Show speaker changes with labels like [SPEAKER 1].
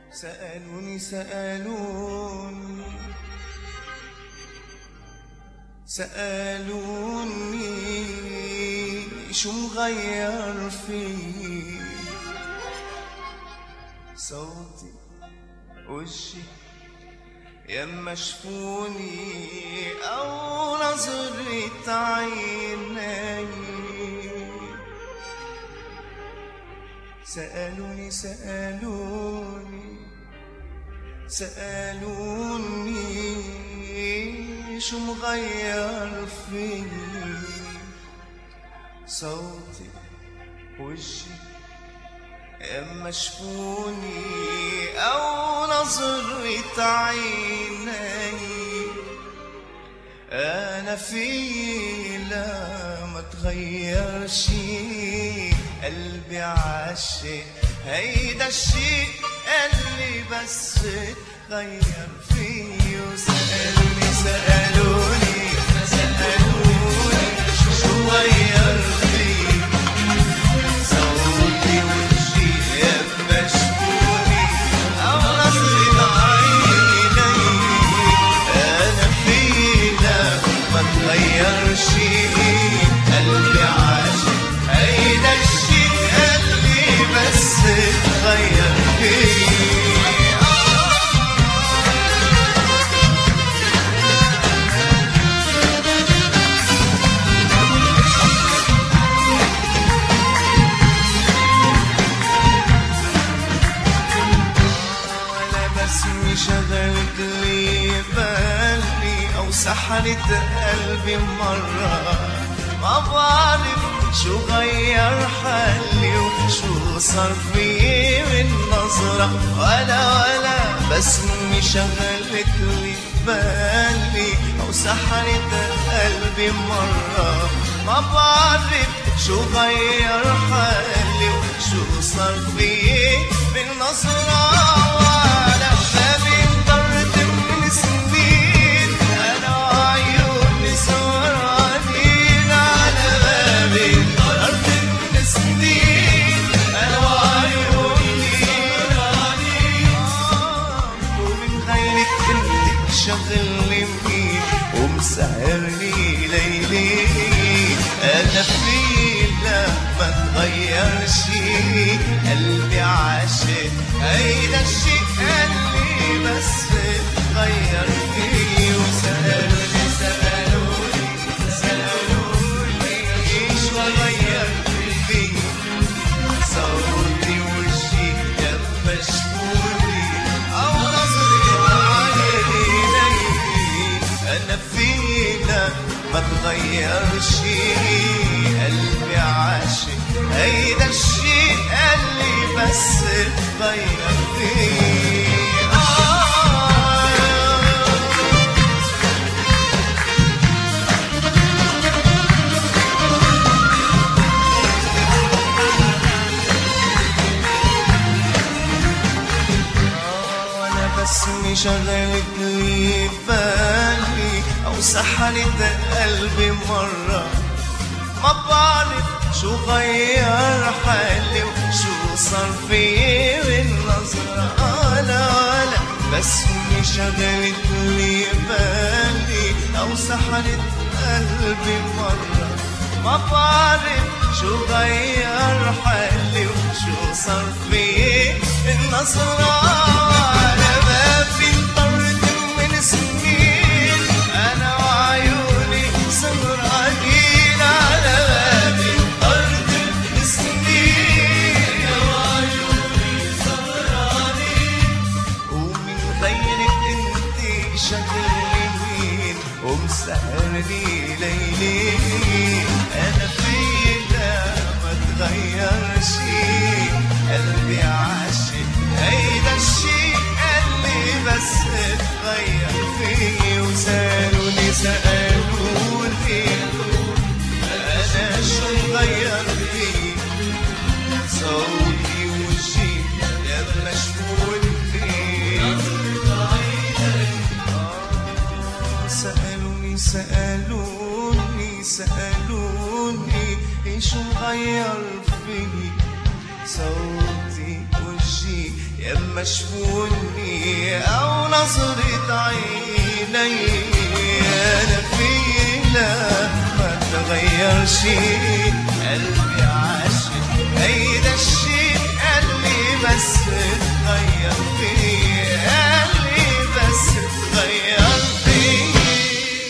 [SPEAKER 1] سألوني شو مغير فيه صوتي وشي يما شفوني أو نظرة عيني. سألوني شو مغير فيني صوتي وشي يما شفوني أو نظرة عيني. أنا في لا ما تغير شي قلبي عاشق هيدا الشيء اللي بس تغير فيه. وسألوني شو غير فيه صوتي وجهي يما شفوني أو نظرة عيني. أنا فينا ما تغير شي قلبي عاشق هيدا الشي اللي بس تغير فيه. شغلت لي بالي أو سحرت قلبي مرة. ما بعرف شو غير حالي وشو صار فيي من نظرة ولا بس مي شغلت لي بالي أو سحرت قلبي مرة. ما بعرف شو غير حالي وشو صار فيي من نظرة ولا بابي انطرت من سنين. أنا وعيوني سهرانين على بابي انطرت من سنين. أنا وعيوني سهرانين ومن غيرك انت شغلني منين ومسهرني ليلي. أنا فينا ما تغير شي قلبي عاشق هيدا الشي اللي بس تغير فيه. وسألوني شو غير فيه صوتي وشي يما شفوني أو نظرة عيني. أنا فينا ما تغير شي قلبي عاشق هيدا الشي اللي بس تغير فيه. وانا بس شغلت لي بالي أو سحرت قلبي مرة. ما بعرف شو غير حالي وشو صار فيي من نظرة ولا بس مي شغلت لي بالي أو سحرت قلبي مرة. ما بعرف شو غير حالي وشو صار فيي من نظرة على بابي انطرت من سنين. أنا وعيوني سهرانين على بابي انطرت من سنين. أنا وعيوني سهرانين ومن غيرك انت شغلني مين ومسهرني ليلي. أنا فينا ما تغير شي قلبي عاشق هيدا الشي اللي بس تغير فيه. وسألوني أنا شو مغير فيه صوتي وشي يما شفوني. سألوني شو مغير فيني صوتي وجهي يما شفوني أو نظرة عيني أنا فينا ما تغير شي قلبي عاشق هيدا الشي اللي بس تغير فيه